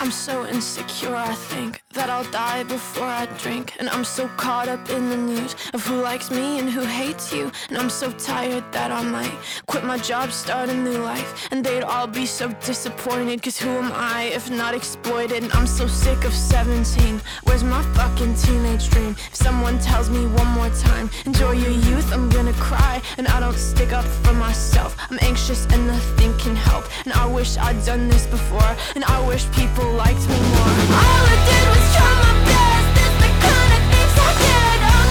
I'm so insecure, I think that I'll die before I drink. And I'm so caught up in the news of who likes me and who hates you. And I'm so tired that I might quit my job, start a new life. And they'd all be so disappointed, cause who am I if not exploited? And I'm so sick of 17, where's my fucking teenage dream? If someone tells me one more time, enjoy your youth, I'm gonna cry. And I don't stick up for myself, I'm anxious and nothing can help. And I wish I'd done this before, and I wish people liked me more. All I did was try